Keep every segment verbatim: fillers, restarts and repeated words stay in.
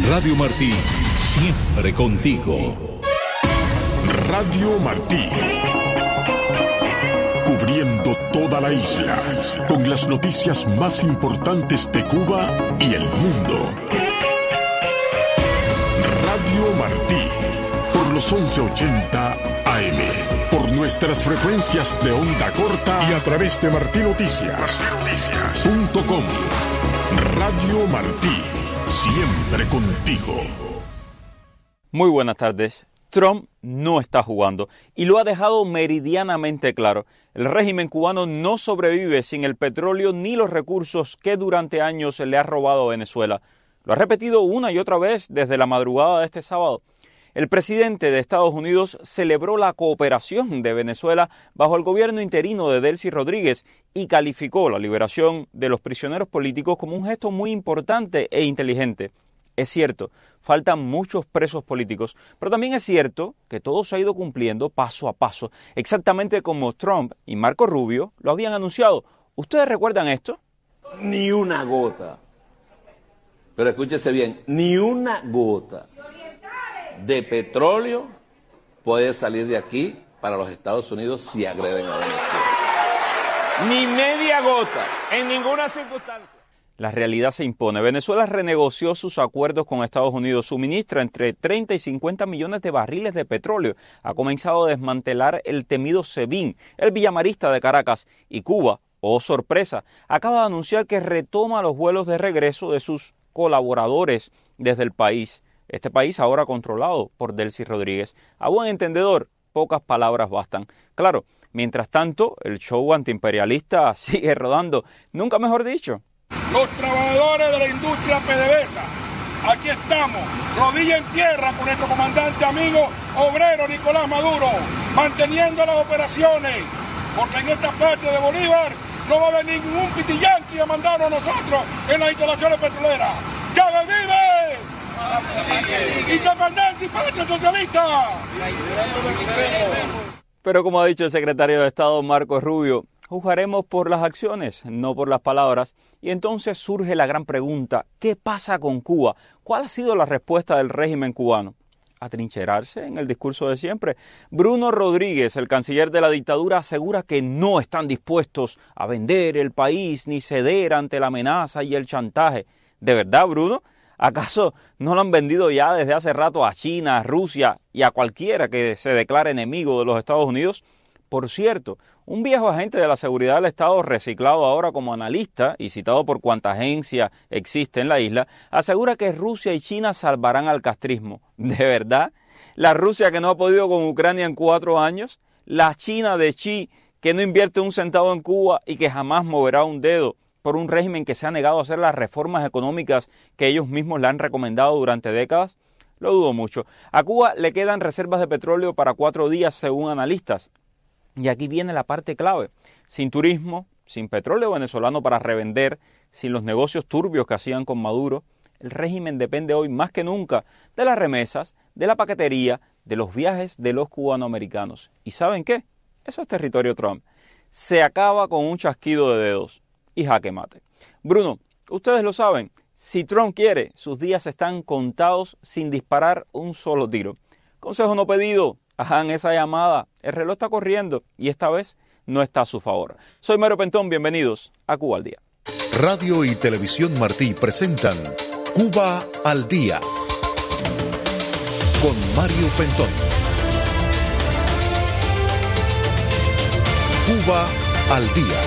Radio Martí, siempre contigo. Radio Martí, cubriendo toda la isla, con las noticias más importantes de Cuba y el mundo. Radio Martí, por los once ochenta A M, por nuestras frecuencias de onda corta y a través de martinoticias punto com. Radio Martí, siempre contigo. Muy buenas tardes. Trump no está jugando y lo ha dejado meridianamente claro. El régimen cubano no sobrevive sin el petróleo ni los recursos que durante años se le ha robado a Venezuela. Lo ha repetido una y otra vez desde la madrugada de este sábado. El presidente de Estados Unidos celebró la cooperación de Venezuela bajo el gobierno interino de Delcy Rodríguez y calificó la liberación de los prisioneros políticos como un gesto muy importante e inteligente. Es cierto, faltan muchos presos políticos, pero también es cierto que todo se ha ido cumpliendo paso a paso, exactamente como Trump y Marco Rubio lo habían anunciado. ¿Ustedes recuerdan esto? Ni una gota. Pero escúchese bien, ni una gota de petróleo puede salir de aquí para los Estados Unidos si agreden a Venezuela. Ni media gota, en ninguna circunstancia. La realidad se impone. Venezuela renegoció sus acuerdos con Estados Unidos, suministra entre treinta y cincuenta millones de barriles de petróleo, ha comenzado a desmantelar el temido SEBIN, el villamarista de Caracas, y Cuba, oh sorpresa, acaba de anunciar que retoma los vuelos de regreso de sus colaboradores desde el país. Este país ahora controlado por Delcy Rodríguez. A buen entendedor, pocas palabras bastan. Claro, mientras tanto, el show antiimperialista sigue rodando, nunca mejor dicho. Los trabajadores de la industria PDVSA, aquí estamos, rodilla en tierra con nuestro comandante amigo obrero Nicolás Maduro, manteniendo las operaciones, porque en esta parte de Bolívar no va a haber ningún pitiyanqui a mandarnos a nosotros en las instalaciones petroleras. ¡Chávez vive! ¡Independencia y patria socialista! Pero como ha dicho el secretario de Estado Marco Rubio, juzgaremos por las acciones, no por las palabras. Y entonces surge la gran pregunta, ¿qué pasa con Cuba? ¿Cuál ha sido la respuesta del régimen cubano? ¿Atrincherarse en el discurso de siempre? Bruno Rodríguez, el canciller de la dictadura, asegura que no están dispuestos a vender el país ni ceder ante la amenaza y el chantaje. ¿De verdad, Bruno? ¿Acaso no lo han vendido ya desde hace rato a China, a Rusia y a cualquiera que se declare enemigo de los Estados Unidos? Por cierto, un viejo agente de la seguridad del Estado, reciclado ahora como analista y citado por cuanta agencia existe en la isla, asegura que Rusia y China salvarán al castrismo. ¿De verdad? ¿La Rusia que no ha podido con Ucrania en cuatro años? ¿La China de Xi que no invierte un centavo en Cuba y que jamás moverá un dedo por un régimen que se ha negado a hacer las reformas económicas que ellos mismos le han recomendado durante décadas? Lo dudo mucho. A Cuba le quedan reservas de petróleo para cuatro días según analistas. Y aquí viene la parte clave. Sin turismo, sin petróleo venezolano para revender, sin los negocios turbios que hacían con Maduro, el régimen depende hoy más que nunca de las remesas, de la paquetería, de los viajes de los cubanoamericanos. ¿Y saben qué? Eso es territorio Trump. Se acaba con un chasquido de dedos y jaque mate. Bruno, ustedes lo saben, si Trump quiere, sus días están contados sin disparar un solo tiro. Consejo no pedido. Hagan esa llamada, el reloj está corriendo y esta vez no está a su favor. Soy Mario Pentón, bienvenidos a Cuba al Día. Radio y Televisión Martí presentan Cuba al Día con Mario Pentón. Cuba al Día.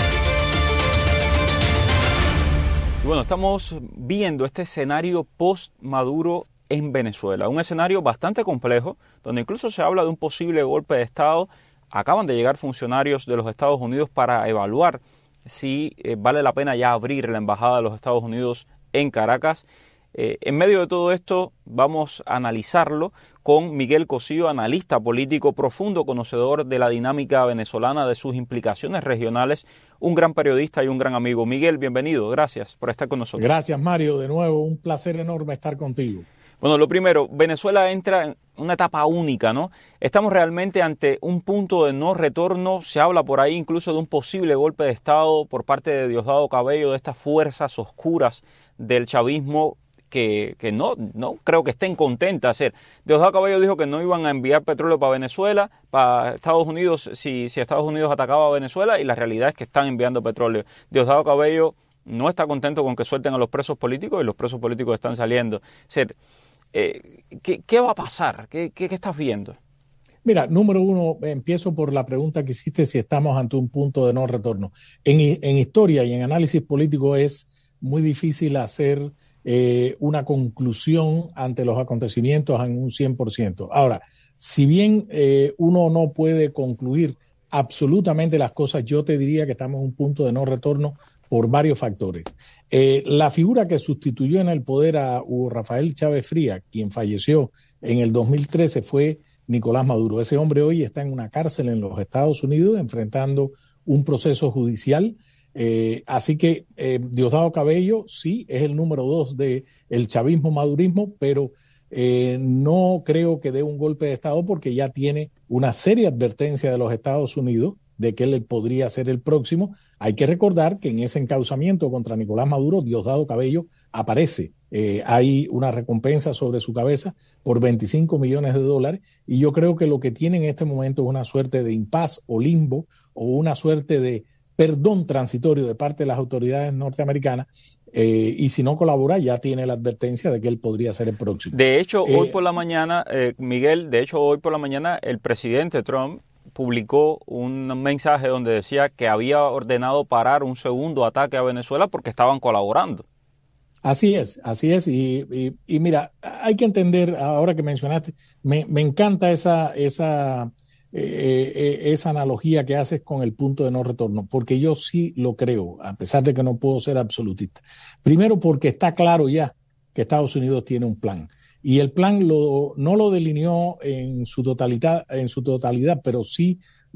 Bueno, estamos viendo este escenario post-Maduro en Venezuela, un escenario bastante complejo, donde incluso se habla de un posible golpe de Estado. Acaban de llegar funcionarios de los Estados Unidos para evaluar si eh, vale la pena ya abrir la embajada de los Estados Unidos en Caracas. Eh, en medio de todo esto vamos a analizarlo con Miguel Cosío, analista político, profundo conocedor de la dinámica venezolana, de sus implicaciones regionales, un gran periodista y un gran amigo. Miguel, bienvenido, gracias por estar con nosotros. Gracias, Mario, de nuevo, un placer enorme estar contigo. Bueno, lo primero, Venezuela entra en una etapa única, ¿no? Estamos realmente ante un punto de no retorno. Se habla por ahí incluso de un posible golpe de Estado por parte de Diosdado Cabello, de estas fuerzas oscuras del chavismo que, que no, no creo que estén contentas. Hacer. Diosdado Cabello dijo que no iban a enviar petróleo para Venezuela, para Estados Unidos, si, si Estados Unidos atacaba a Venezuela, y la realidad es que están enviando petróleo. Diosdado Cabello no está contento con que suelten a los presos políticos y los presos políticos están saliendo. Ser, eh, ¿qué, ¿Qué va a pasar? ¿Qué, qué, qué estás viendo? Mira, número uno, empiezo por la pregunta que hiciste si estamos ante un punto de no retorno. En, en historia y en análisis político es muy difícil hacer eh, una conclusión ante los acontecimientos en un cien por ciento. Ahora, si bien eh, uno no puede concluir absolutamente las cosas, yo te diría que estamos en un punto de no retorno por varios factores. Eh, la figura que sustituyó en el poder a Hugo Rafael Chávez Frías, quien falleció en el dos mil trece, fue Nicolás Maduro. Ese hombre hoy está en una cárcel en los Estados Unidos enfrentando un proceso judicial. Eh, así que eh, Diosdado Cabello sí es el número dos del chavismo-madurismo, pero eh, no creo que dé un golpe de Estado porque ya tiene una seria advertencia de los Estados Unidos de que él podría ser el próximo. Hay que recordar que en ese encauzamiento contra Nicolás Maduro, Diosdado Cabello aparece. Eh, hay una recompensa sobre su cabeza por veinticinco millones de dólares y yo creo que lo que tiene en este momento es una suerte de impas o limbo o una suerte de perdón transitorio de parte de las autoridades norteamericanas eh, y si no colabora ya tiene la advertencia de que él podría ser el próximo. De hecho, eh, hoy por la mañana, eh, Miguel, de hecho hoy por la mañana el presidente Trump publicó un mensaje donde decía que había ordenado parar un segundo ataque a Venezuela porque estaban colaborando. Así es, así es. Y, y, y mira, hay que entender, ahora que mencionaste, me, me encanta esa, esa, eh, eh, esa analogía que haces con el punto de no retorno, porque yo sí lo creo, a pesar de que no puedo ser absolutista. Primero porque está claro ya que Estados Unidos tiene un plan. Y el plan lo, no lo delineó en su totalidad, en su totalidad, pero sí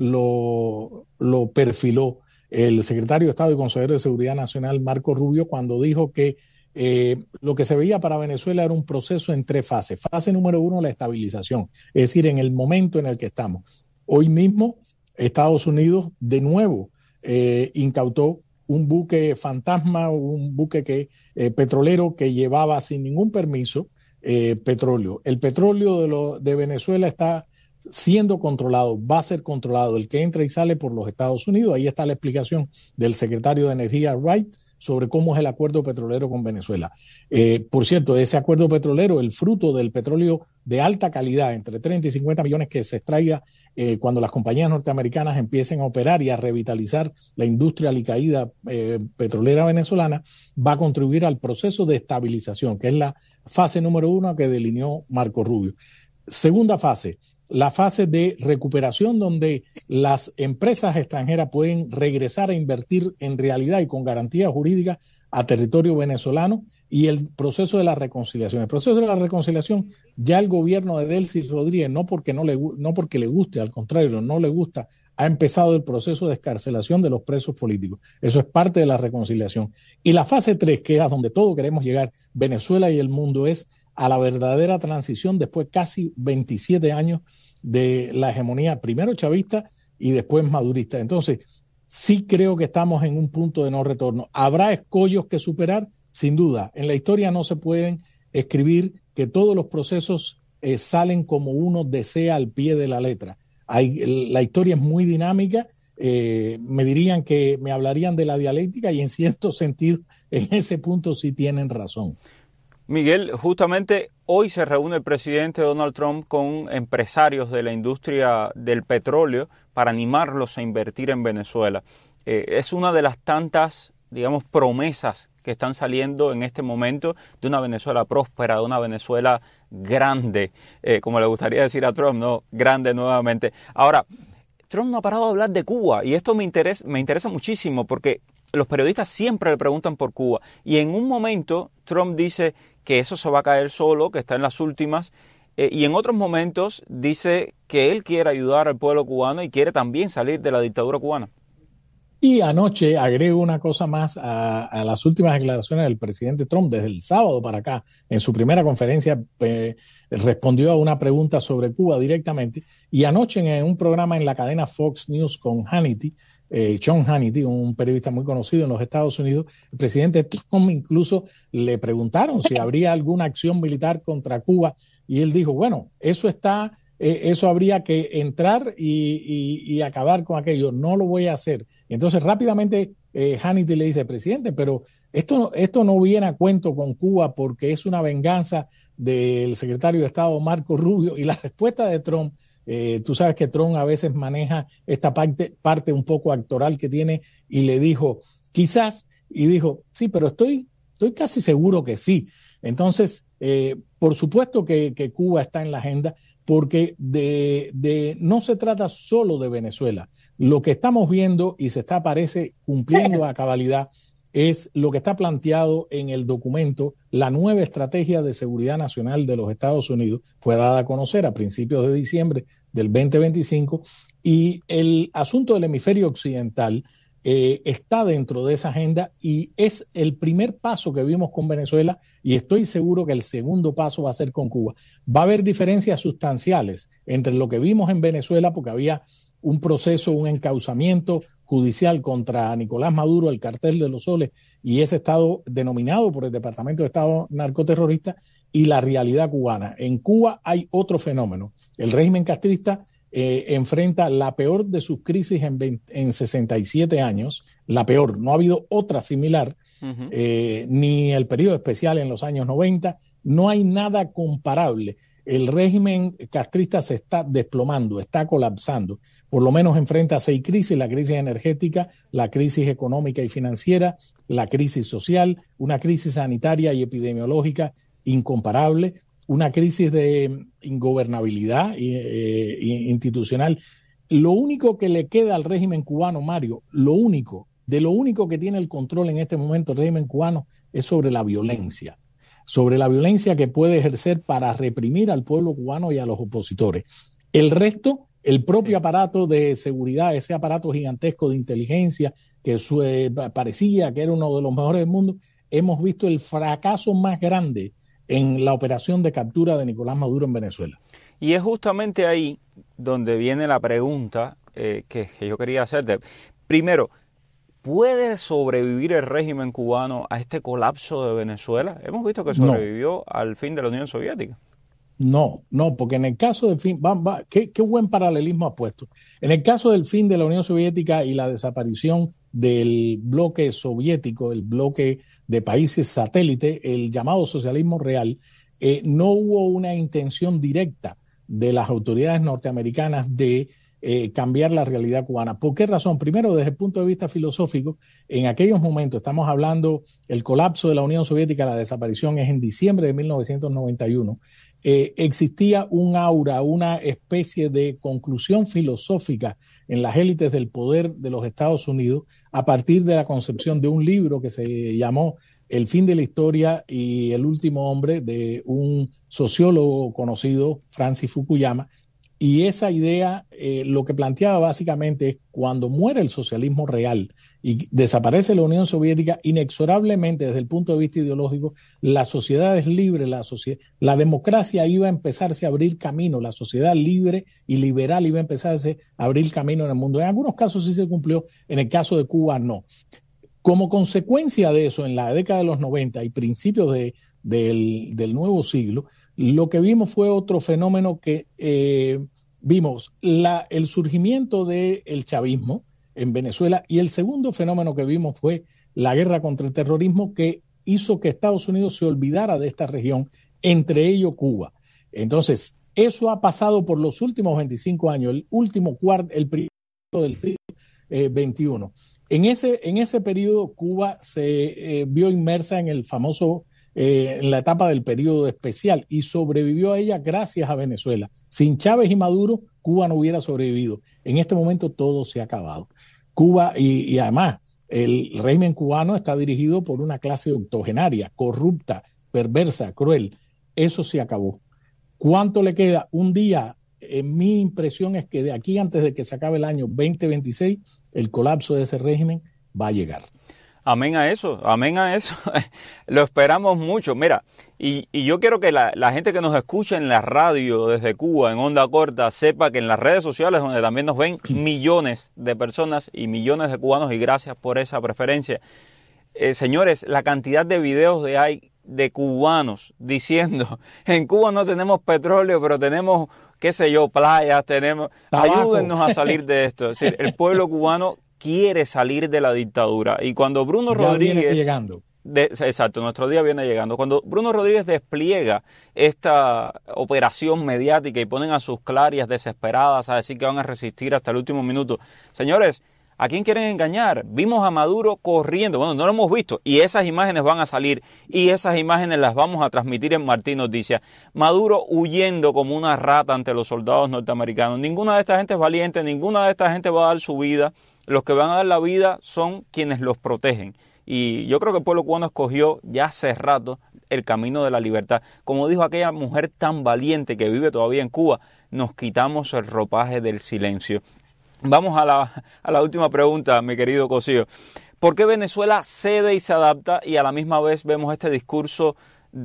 lo, lo perfiló el secretario de Estado y consejero de Seguridad Nacional, Marco Rubio, cuando dijo que eh, lo que se veía para Venezuela era un proceso en tres fases. Fase número uno, la estabilización, es decir, en el momento en el que estamos. Hoy mismo, Estados Unidos de nuevo eh, incautó un buque fantasma, un buque que, eh, petrolero que llevaba sin ningún permiso Eh, petróleo. El petróleo de, lo, de Venezuela está siendo controlado, va a ser controlado, el que entra y sale por los Estados Unidos. Ahí está la explicación del secretario de Energía Wright sobre cómo es el acuerdo petrolero con Venezuela. Eh, por cierto, ese acuerdo petrolero, el fruto del petróleo de alta calidad, entre treinta y cincuenta millones que se extraiga eh, cuando las compañías norteamericanas empiecen a operar y a revitalizar la industria alicaída eh, petrolera venezolana, va a contribuir al proceso de estabilización, que es la fase número uno que delineó Marco Rubio. Segunda fase, la fase de recuperación donde las empresas extranjeras pueden regresar a invertir en realidad y con garantía jurídica a territorio venezolano y el proceso de la reconciliación. El proceso de la reconciliación, ya el gobierno de Delcy Rodríguez, no porque, no le, no porque le guste, al contrario, no le gusta, ha empezado el proceso de excarcelación de los presos políticos. Eso es parte de la reconciliación. Y la fase tres, que es a donde todos queremos llegar, Venezuela y el mundo, es a la verdadera transición después casi veintisiete años de la hegemonía, primero chavista y después madurista. Entonces, sí creo que estamos en un punto de no retorno. ¿Habrá escollos que superar? Sin duda. En la historia no se pueden escribir que todos los procesos eh, salen como uno desea al pie de la letra. Hay, la historia es muy dinámica. Eh, me dirían que me hablarían de la dialéctica y en cierto sentido en ese punto sí tienen razón. Miguel, justamente hoy se reúne el presidente Donald Trump con empresarios de la industria del petróleo para animarlos a invertir en Venezuela. Eh, es una de las tantas, digamos, promesas que están saliendo en este momento de una Venezuela próspera, de una Venezuela grande, eh, como le gustaría decir a Trump, ¿no? Grande nuevamente. Ahora, Trump no ha parado de hablar de Cuba y esto me interesa, me interesa muchísimo porque los periodistas siempre le preguntan por Cuba y en un momento Trump dice que eso se va a caer solo, que está en las últimas, eh, y en otros momentos dice que él quiere ayudar al pueblo cubano y quiere también salir de la dictadura cubana. Y anoche agrego una cosa más a, a las últimas declaraciones del presidente Trump. Desde el sábado para acá, en su primera conferencia, eh, respondió a una pregunta sobre Cuba directamente. Y anoche en un programa en la cadena Fox News con Hannity, eh, John Hannity, un periodista muy conocido en los Estados Unidos, el presidente Trump incluso le preguntaron si habría alguna acción militar contra Cuba. Y él dijo, bueno, eso está... Eh, eso habría que entrar y, y, y acabar con aquello. No lo voy a hacer. Y entonces rápidamente eh, Hannity le dice, presidente, pero esto, esto no viene a cuento con Cuba porque es una venganza del secretario de Estado Marco Rubio. Y la respuesta de Trump, eh, tú sabes que Trump a veces maneja esta parte, parte un poco actoral que tiene, y le dijo, quizás, y dijo, sí, pero estoy, estoy casi seguro que sí. Entonces, eh, por supuesto que, que Cuba está en la agenda, porque de, de, no se trata solo de Venezuela. Lo que estamos viendo y se está, parece, cumpliendo a cabalidad es lo que está planteado en el documento, la nueva estrategia de seguridad nacional de los Estados Unidos, fue dada a conocer a principios de diciembre del veinte veinticinco, y el asunto del hemisferio occidental Eh, está dentro de esa agenda y es el primer paso que vimos con Venezuela, y estoy seguro que el segundo paso va a ser con Cuba. Va a haber diferencias sustanciales entre lo que vimos en Venezuela, porque había un proceso, un encauzamiento judicial contra Nicolás Maduro, el cartel de los soles, y ese estado denominado por el Departamento de Estado narcoterrorista, y la realidad cubana. En Cuba hay otro fenómeno. El régimen castrista Eh, enfrenta la peor de sus crisis en, veinte, en sesenta y siete años, la peor, no ha habido otra similar, uh-huh. eh, ni el periodo especial en los años noventa, no hay nada comparable. El régimen castrista se está desplomando, está colapsando, por lo menos enfrenta seis crisis: la crisis energética, la crisis económica y financiera, la crisis social, una crisis sanitaria y epidemiológica incomparable, una crisis de ingobernabilidad eh, institucional. Lo único que le queda al régimen cubano, Mario, lo único, de lo único que tiene el control en este momento el régimen cubano es sobre la violencia, sobre la violencia que puede ejercer para reprimir al pueblo cubano y a los opositores. El resto, el propio aparato de seguridad, ese aparato gigantesco de inteligencia que su, eh, parecía que era uno de los mejores del mundo, hemos visto el fracaso más grande en la operación de captura de Nicolás Maduro en Venezuela. Y es justamente ahí donde viene la pregunta eh, que, que yo quería hacerte. Primero, ¿puede sobrevivir el régimen cubano a este colapso de Venezuela? Hemos visto que sobrevivió no. al fin de la Unión Soviética. No, no, porque en el caso del fin, va, va, qué, qué buen paralelismo ha puesto. En el caso del fin de la Unión Soviética y la desaparición del bloque soviético, el bloque de países satélite, el llamado socialismo real, eh, no hubo una intención directa de las autoridades norteamericanas de eh, cambiar la realidad cubana. ¿Por qué razón? Primero, desde el punto de vista filosófico, en aquellos momentos, estamos hablando, el colapso de la Unión Soviética, la desaparición es en diciembre de mil novecientos noventa y uno, Eh, existía un aura, una especie de conclusión filosófica en las élites del poder de los Estados Unidos a partir de la concepción de un libro que se llamó El fin de la historia y el último hombre, de un sociólogo conocido, Francis Fukuyama. Y esa idea eh, lo que planteaba básicamente es, cuando muere el socialismo real y desaparece la Unión Soviética, inexorablemente desde el punto de vista ideológico, la sociedad es libre, la, sociedad, la democracia iba a empezarse a abrir camino, la sociedad libre y liberal iba a empezarse a abrir camino en el mundo. En algunos casos sí se cumplió, en el caso de Cuba no. Como consecuencia de eso, en la década de los noventa y principios de, del, del nuevo siglo, lo que vimos fue otro fenómeno que eh, vimos, la, el surgimiento del chavismo en Venezuela, y el segundo fenómeno que vimos fue la guerra contra el terrorismo, que hizo que Estados Unidos se olvidara de esta región, entre ellos Cuba. Entonces, eso ha pasado por los últimos veinticinco años, el último cuarto, el primero del siglo eh, veintiuno. En ese, en ese periodo, Cuba se eh, vio inmersa en el famoso Eh, en la etapa del periodo especial, y sobrevivió a ella gracias a Venezuela. Sin Chávez y Maduro, Cuba no hubiera sobrevivido. En este momento todo se ha acabado. Cuba, y, y además, el régimen cubano está dirigido por una clase octogenaria, corrupta, perversa, cruel. Eso se acabó. ¿Cuánto le queda? Un día, en mi impresión es que de aquí, antes de que se acabe el año veinte veintiséis, el colapso de ese régimen va a llegar. Amén a eso, amén a eso. Lo esperamos mucho. Mira, y, y yo quiero que la, la gente que nos escucha en la radio desde Cuba, en onda corta, sepa que en las redes sociales, donde también nos ven millones de personas y millones de cubanos, y gracias por esa preferencia. Eh, señores, la cantidad de videos de hay de cubanos diciendo, en Cuba no tenemos petróleo, pero tenemos, qué sé yo, playas, tenemos, Tabaco. Ayúdennos a salir de esto. Es decir, el pueblo cubano quiere salir de la dictadura. Y cuando Bruno ya Rodríguez... viene llegando. De, exacto, nuestro día viene llegando. Cuando Bruno Rodríguez despliega esta operación mediática y ponen a sus clarias desesperadas a decir que van a resistir hasta el último minuto. Señores, ¿a quién quieren engañar? Vimos a Maduro corriendo. Bueno, no lo hemos visto. Y esas imágenes van a salir. Y esas imágenes las vamos a transmitir en Martín Noticias. Maduro huyendo como una rata ante los soldados norteamericanos. Ninguna de esta gente es valiente. Ninguna de esta gente va a dar su vida. Los que van a dar la vida son quienes los protegen. Y yo creo que el pueblo cubano escogió ya hace rato el camino de la libertad. Como dijo aquella mujer tan valiente que vive todavía en Cuba, nos quitamos el ropaje del silencio. Vamos a la, a la última pregunta, mi querido Cosío. ¿Por qué Venezuela cede y se adapta y a la misma vez vemos este discurso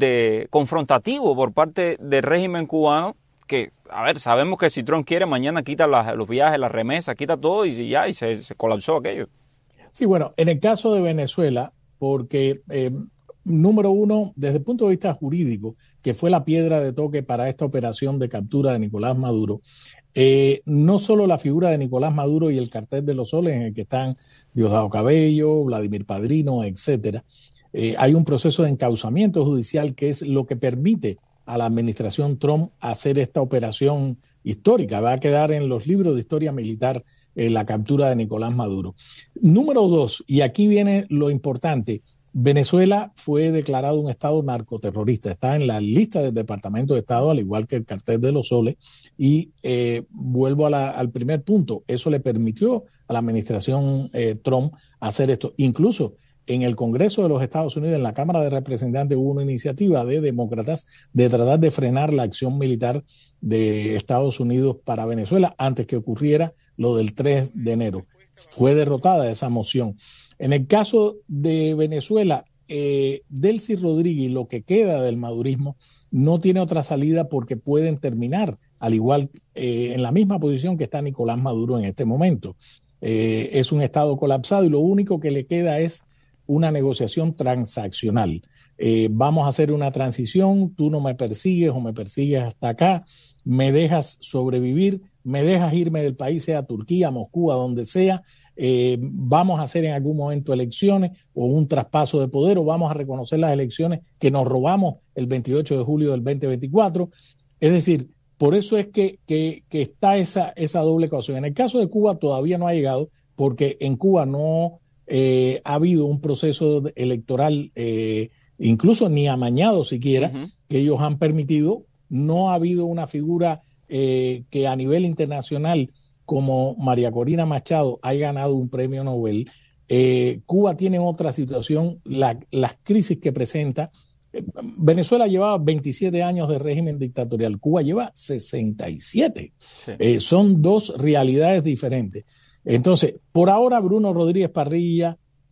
de confrontativo por parte del régimen cubano? Que, a ver, sabemos que si Trump quiere, mañana quita las, los viajes, las remesas, quita todo y ya, y se, se colapsó aquello. Sí, bueno, en el caso de Venezuela, porque, eh, número uno, desde el punto de vista jurídico, que fue la piedra de toque para esta operación de captura de Nicolás Maduro, eh, no solo la figura de Nicolás Maduro y el cartel de los soles en el que están Diosdado Cabello, Vladimir Padrino, etcétera, eh, hay un proceso de encauzamiento judicial que es lo que permite a la administración Trump hacer esta operación histórica. Va a quedar en los libros de historia militar eh, la captura de Nicolás Maduro. Número dos, y aquí viene lo importante, Venezuela fue declarado un estado narcoterrorista, está en la lista del Departamento de Estado, al igual que el cartel de los soles, y eh, vuelvo a la, al primer punto, eso le permitió a la administración eh, Trump hacer esto. Incluso en el Congreso de los Estados Unidos, en la Cámara de Representantes, hubo una iniciativa de demócratas de tratar de frenar la acción militar de Estados Unidos para Venezuela antes que ocurriera lo del tres de enero. Fue derrotada esa moción. En el caso de Venezuela, eh, Delcy Rodríguez y lo que queda del madurismo no tiene otra salida porque pueden terminar, al igual eh, en la misma posición que está Nicolás Maduro en este momento. Eh, es un estado colapsado y lo único que le queda es una negociación transaccional. Eh, vamos a hacer una transición, tú no me persigues o me persigues hasta acá, me dejas sobrevivir, me dejas irme del país, sea Turquía, Moscú, a donde sea, eh, vamos a hacer en algún momento elecciones o un traspaso de poder o vamos a reconocer las elecciones que nos robamos el veintiocho de julio del veinte veinticuatro. Es decir, por eso es que, que, que está esa, esa doble ecuación. En el caso de Cuba todavía no ha llegado porque en Cuba no Eh, ha habido un proceso electoral, eh, incluso ni amañado siquiera, uh-huh. que ellos han permitido. No ha habido una figura eh, que a nivel internacional como María Corina Machado haya ganado un premio Nobel. Eh, Cuba tiene otra situación, la, las crisis que presenta. Venezuela llevaba veintisiete años de régimen dictatorial, Cuba lleva sesenta y siete. Sí. Eh, son dos realidades diferentes. Entonces, por ahora Bruno Rodríguez Parrilla,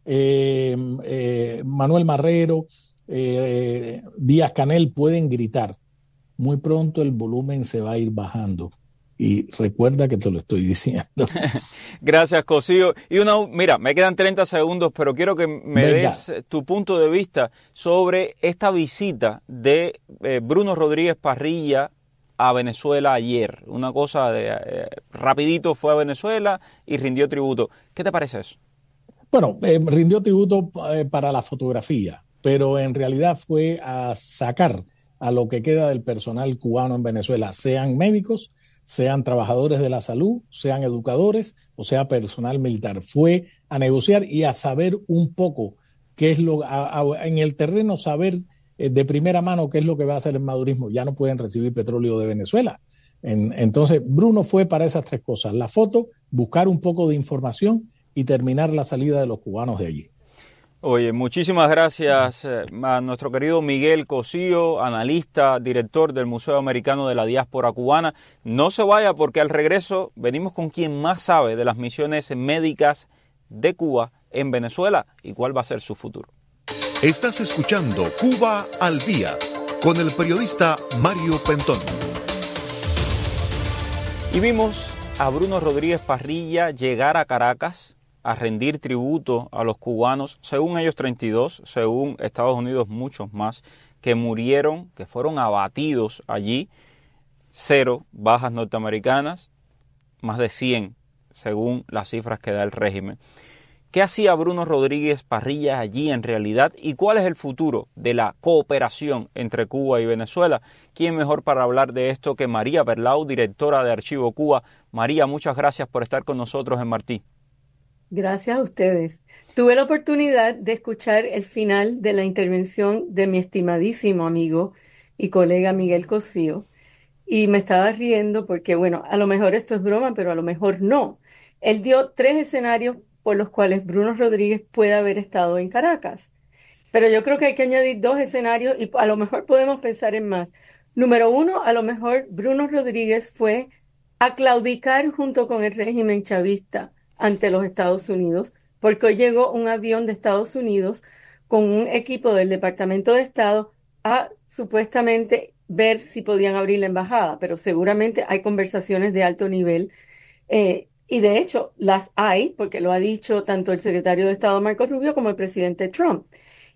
eh, eh, Manuel Marrero, eh, Díaz Canel pueden gritar. Muy pronto el volumen se va a ir bajando. Y recuerda que te lo estoy diciendo. Gracias, Cosío. Y una, mira, me quedan treinta segundos, pero quiero que me Venga. des tu punto de vista sobre esta visita de eh, Bruno Rodríguez Parrilla a Venezuela ayer. Una cosa de eh, rapidito fue a Venezuela y rindió tributo. ¿Qué te parece eso? Bueno, eh, rindió tributo eh, para la fotografía, pero en realidad fue a sacar a lo que queda del personal cubano en Venezuela, sean médicos, sean trabajadores de la salud, sean educadores o sea personal militar. Fue a negociar y a saber un poco qué es lo, a, a, en el terreno saber de primera mano qué es lo que va a hacer el madurismo. Ya no pueden recibir petróleo de Venezuela. En, entonces, Bruno fue para esas tres cosas. La foto, buscar un poco de información y terminar la salida de los cubanos de allí. Oye, muchísimas gracias eh, a nuestro querido Miguel Cosío, analista, director del Museo Americano de la Diáspora Cubana. No se vaya porque al regreso venimos con quien más sabe de las misiones médicas de Cuba en Venezuela y cuál va a ser su futuro. Estás escuchando Cuba al Día con el periodista Mario Pentón. Y vimos a Bruno Rodríguez Parrilla llegar a Caracas a rendir tributo a los cubanos, según ellos treinta y dos, según Estados Unidos muchos más, que murieron, que fueron abatidos allí, cero bajas norteamericanas, más de cien, según las cifras que da el régimen. ¿Qué hacía Bruno Rodríguez Parrilla allí en realidad y cuál es el futuro de la cooperación entre Cuba y Venezuela? ¿Quién mejor para hablar de esto que María Berlau, directora de Archivo Cuba? María, muchas gracias por estar con nosotros en Martí. Gracias a ustedes. Tuve la oportunidad de escuchar el final de la intervención de mi estimadísimo amigo y colega Miguel Cosío y me estaba riendo porque, bueno, a lo mejor esto es broma, pero a lo mejor no. Él dio tres escenarios por los cuales Bruno Rodríguez puede haber estado en Caracas, pero yo creo que hay que añadir dos escenarios y a lo mejor podemos pensar en más. Número uno, a lo mejor Bruno Rodríguez fue a claudicar junto con el régimen chavista ante los Estados Unidos, porque hoy llegó un avión de Estados Unidos con un equipo del Departamento de Estado a supuestamente ver si podían abrir la embajada, pero seguramente hay conversaciones de alto nivel eh, y de hecho las hay, porque lo ha dicho tanto el secretario de Estado Marco Rubio como el presidente Trump.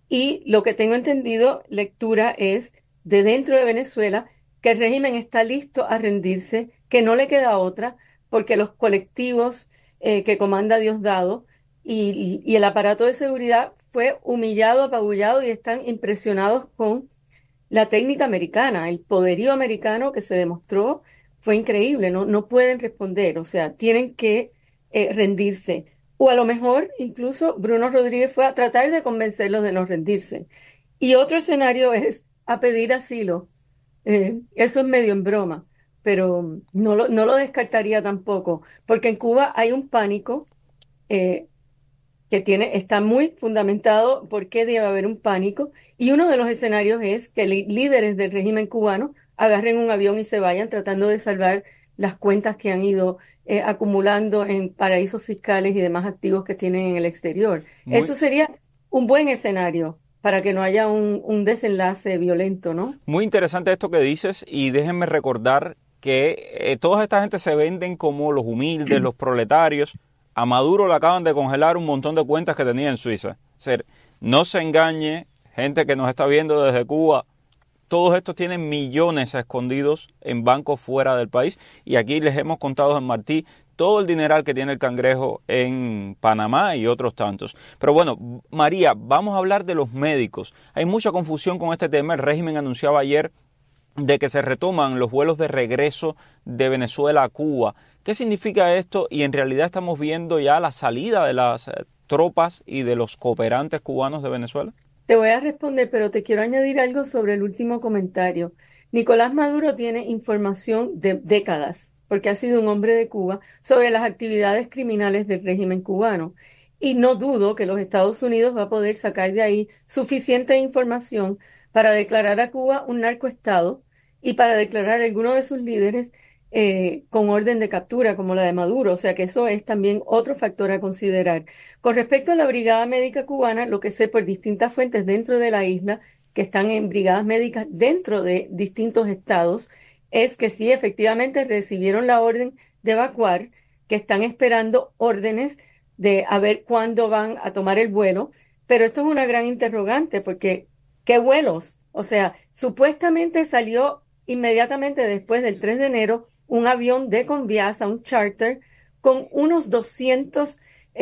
Y lo que tengo entendido, lectura es de dentro de Venezuela, que el régimen está listo a rendirse, que no le queda otra, porque los colectivos Eh, que comanda Diosdado y, y, y el aparato de seguridad fue humillado, apabullado y están impresionados con la técnica americana, el poderío americano que se demostró fue increíble, no, no pueden responder, o sea, tienen que eh, rendirse. O a lo mejor incluso Bruno Rodríguez fue a tratar de convencerlos de no rendirse. Y otro escenario es a pedir asilo. Eh, eso es medio en broma, pero no lo, no lo descartaría tampoco, porque en Cuba hay un pánico eh, que tiene, está muy fundamentado por qué debe haber un pánico, y uno de los escenarios es que li- líderes del régimen cubano agarren un avión y se vayan tratando de salvar las cuentas que han ido eh, acumulando en paraísos fiscales y demás activos que tienen en el exterior. Muy, Eso sería un buen escenario para que no haya un, un desenlace violento, ¿no? Muy interesante esto que dices y déjenme recordar que eh, toda esta gente se venden como los humildes, los proletarios. A Maduro le acaban de congelar un montón de cuentas que tenía en Suiza. O sea, no se engañe, gente que nos está viendo desde Cuba, todos estos tienen millones escondidos en bancos fuera del país y aquí les hemos contado en Martí todo el dineral que tiene el cangrejo en Panamá y otros tantos. Pero bueno, María, vamos a hablar de los médicos. Hay mucha confusión con este tema. El régimen anunciaba ayer de que se retoman los vuelos de regreso de Venezuela a Cuba. ¿Qué significa esto? Y en realidad estamos viendo ya la salida de las eh, tropas y de los cooperantes cubanos de Venezuela. Te voy a responder, pero te quiero añadir algo sobre el último comentario. Nicolás Maduro tiene información de décadas, porque ha sido un hombre de Cuba, sobre las actividades criminales del régimen cubano. Y no dudo que los Estados Unidos va a poder sacar de ahí suficiente información para declarar a Cuba un narcoestado y para declarar a alguno de sus líderes eh, con orden de captura, como la de Maduro. O sea que eso es también otro factor a considerar. Con respecto a la Brigada Médica Cubana, lo que sé por distintas fuentes dentro de la isla, que están en brigadas médicas dentro de distintos estados, es que sí, efectivamente recibieron la orden de evacuar, que están esperando órdenes de a ver cuándo van a tomar el vuelo, pero esto es una gran interrogante porque ¿qué vuelos? O sea, supuestamente salió inmediatamente después del tres de enero un avión de Conviasa, un charter, con unos doscientos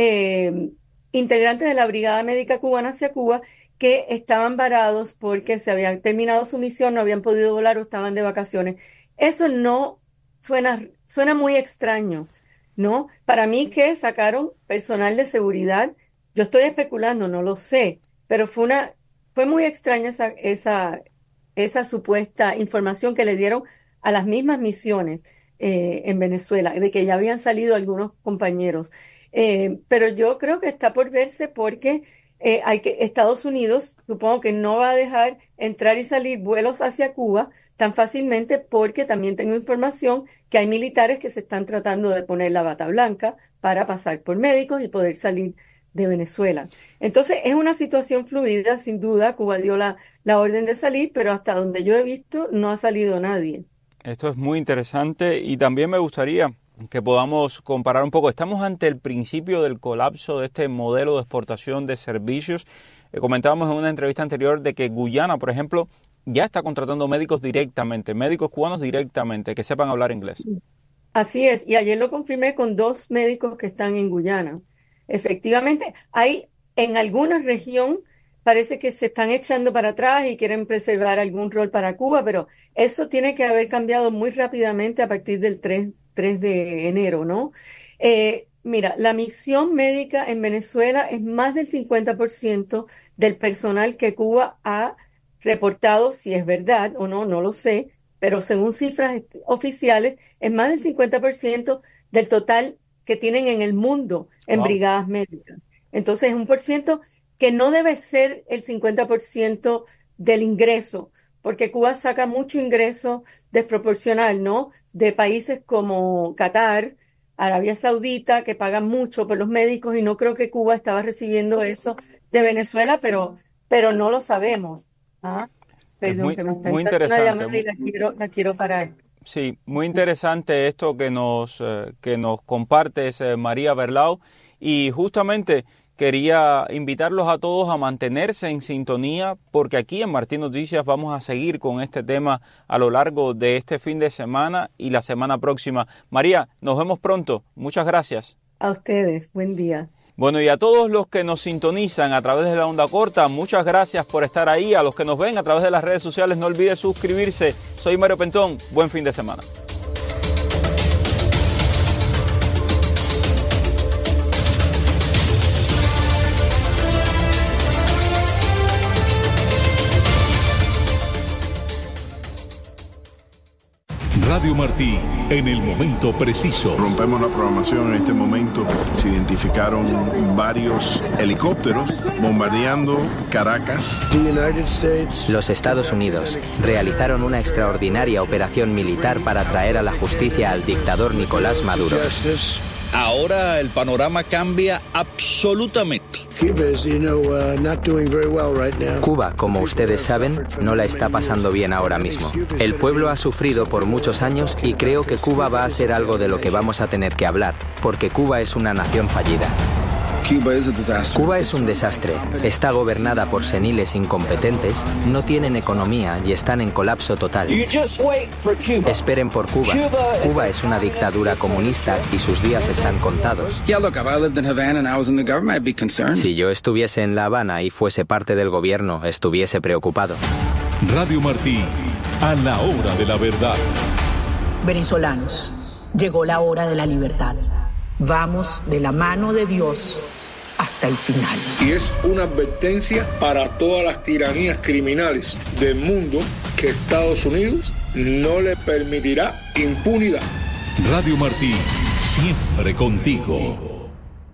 eh, integrantes de la Brigada Médica Cubana hacia Cuba que estaban varados porque se habían terminado su misión, no habían podido volar o estaban de vacaciones. Eso no suena, suena muy extraño, ¿no? Para mí que sacaron personal de seguridad, yo estoy especulando, no lo sé, pero fue una, fue muy extraña esa, esa, esa supuesta información que le dieron a las mismas misiones eh, en Venezuela, de que ya habían salido algunos compañeros. Eh, pero yo creo que está por verse porque eh, hay que, Estados Unidos supongo que no va a dejar entrar y salir vuelos hacia Cuba tan fácilmente, porque también tengo información que hay militares que se están tratando de poner la bata blanca para pasar por médicos y poder salir de Venezuela. Entonces es una situación fluida, sin duda. Cuba dio la, la orden de salir, pero hasta donde yo he visto no ha salido nadie. Esto es muy interesante y también me gustaría que podamos comparar un poco. Estamos ante el principio del colapso de este modelo de exportación de servicios. Eh, comentábamos en una entrevista anterior de que Guyana, por ejemplo, ya está contratando médicos directamente, médicos cubanos directamente, que sepan hablar inglés. Así es, y ayer lo confirmé con dos médicos que están en Guyana. Efectivamente, hay en alguna región, parece que se están echando para atrás y quieren preservar algún rol para Cuba, pero eso tiene que haber cambiado muy rápidamente a partir del tres de enero, ¿no? Eh, mira, la misión médica en Venezuela es más del cincuenta por ciento del personal que Cuba ha reportado, si es verdad o no, no lo sé, pero según cifras oficiales, es más del cincuenta por ciento del total que tienen en el mundo en wow. brigadas médicas. Entonces es un por ciento que no debe ser el cincuenta por ciento del ingreso, porque Cuba saca mucho ingreso desproporcional, ¿no? De países como Qatar, Arabia Saudita, que pagan mucho por los médicos, y no creo que Cuba estaba recibiendo eso de Venezuela, pero, pero no lo sabemos. ¿Ah? Perdón, muy, que me está muy interesante. Una llamada y la quiero, la quiero parar. Sí, muy interesante esto que nos, eh, que nos compartes, eh, María Berlau, y justamente quería invitarlos a todos a mantenerse en sintonía, porque aquí en Martín Noticias vamos a seguir con este tema a lo largo de este fin de semana y la semana próxima. María, nos vemos pronto. Muchas gracias. A ustedes. Buen día. Bueno, y a todos los que nos sintonizan a través de la onda corta, muchas gracias por estar ahí. A los que nos ven a través de las redes sociales, no olviden suscribirse. Soy Mario Pentón. Buen fin de semana. Radio Martí, en el momento preciso. Rompemos la programación en este momento. Se identificaron varios helicópteros bombardeando Caracas. Los Estados Unidos realizaron una extraordinaria operación militar para traer a la justicia al dictador Nicolás Maduro. Ahora el panorama cambia absolutamente. Cuba, como ustedes saben, no la está pasando bien ahora mismo. El pueblo ha sufrido por muchos años y creo que Cuba va a ser algo de lo que vamos a tener que hablar, porque Cuba es una nación fallida. Cuba es un desastre. Está gobernada por seniles incompetentes, no tienen economía y están en colapso total. Esperen por Cuba. Cuba es una dictadura comunista y sus días están contados. Si yo estuviese en La Habana y fuese parte del gobierno, estuviese preocupado. Radio Martí, a la hora de la verdad. Venezolanos, llegó la hora de la libertad. Vamos de la mano de Dios hasta el final. Y es una advertencia para todas las tiranías criminales del mundo que Estados Unidos no le permitirá impunidad. Radio Martí, siempre contigo.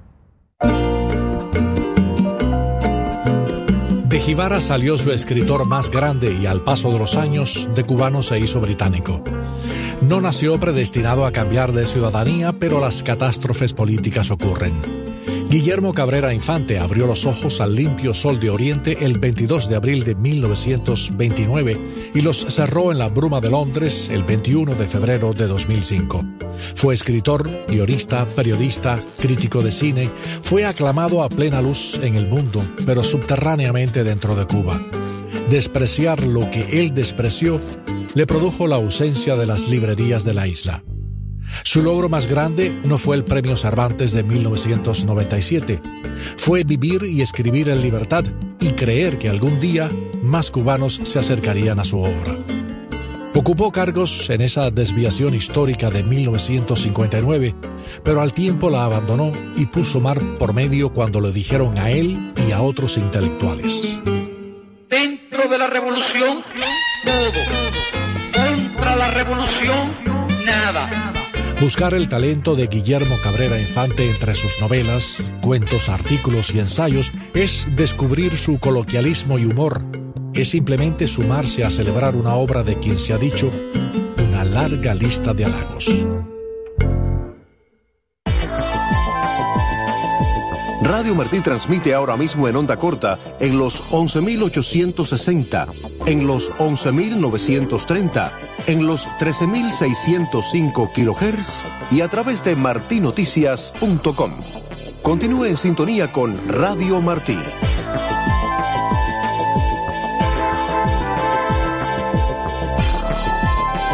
De Jibara salió su escritor más grande y al paso de los años, de cubano se hizo británico. No nació predestinado a cambiar de ciudadanía, pero las catástrofes políticas ocurren. Guillermo Cabrera Infante abrió los ojos al limpio sol de Oriente el veintidós de abril de mil novecientos veintinueve y los cerró en la bruma de Londres el veintiuno de febrero de dos mil cinco. Fue escritor, guionista, periodista, crítico de cine. Fue aclamado a plena luz en el mundo, pero subterráneamente dentro de Cuba. Despreciar lo que él despreció le produjo la ausencia de las librerías de la isla. Su logro más grande no fue el Premio Cervantes de mil novecientos noventa y siete. Fue vivir y escribir en libertad y creer que algún día más cubanos se acercarían a su obra. Ocupó cargos en esa desviación histórica de mil novecientos cincuenta y nueve, pero al tiempo la abandonó y puso mar por medio cuando le dijeron a él y a otros intelectuales: dentro de la revolución, todo. Contra la revolución, nada. Buscar el talento de Guillermo Cabrera Infante entre sus novelas, cuentos, artículos y ensayos es descubrir su coloquialismo y humor. Es simplemente sumarse a celebrar una obra de quien se ha dicho una larga lista de halagos. Radio Martí transmite ahora mismo en onda corta en los once mil ochocientos sesenta, en los once mil novecientos treinta, en los trece mil seiscientos cinco kilohertz y a través de martinoticias punto com. Continúe en sintonía con Radio Martí.